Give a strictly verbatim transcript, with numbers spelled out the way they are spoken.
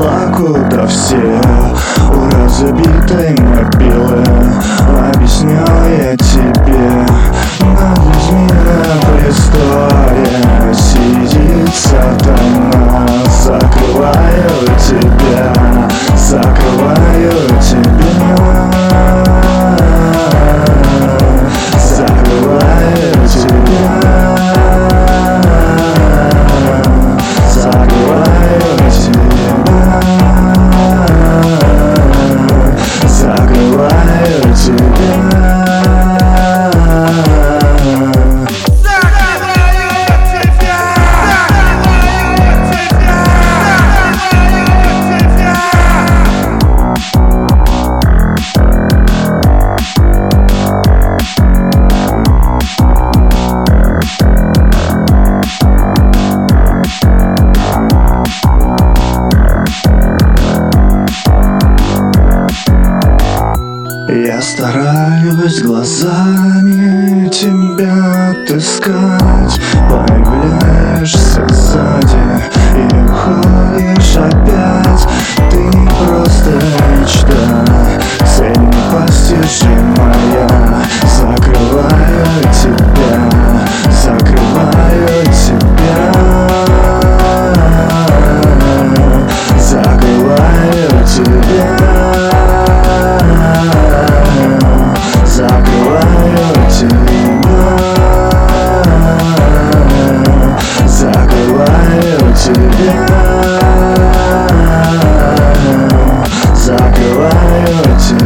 ушла куда все у разбитой мобилы. Объяснял я тебе, над людьми на престоле сидит сатана. Закрываю тебя, закрываю тебя, закрываю тебя, закрываю тебя, закрываю тебя. Я стараюсь глазами тебя отыскать. Появляешься сзади и уходишь опять. Ты не просто мечта, цель непостижимая. Закрываю тебя, закрываю тебя, закрываю тебя, закрываю тебя, закрываю тебя, закрываю тебя.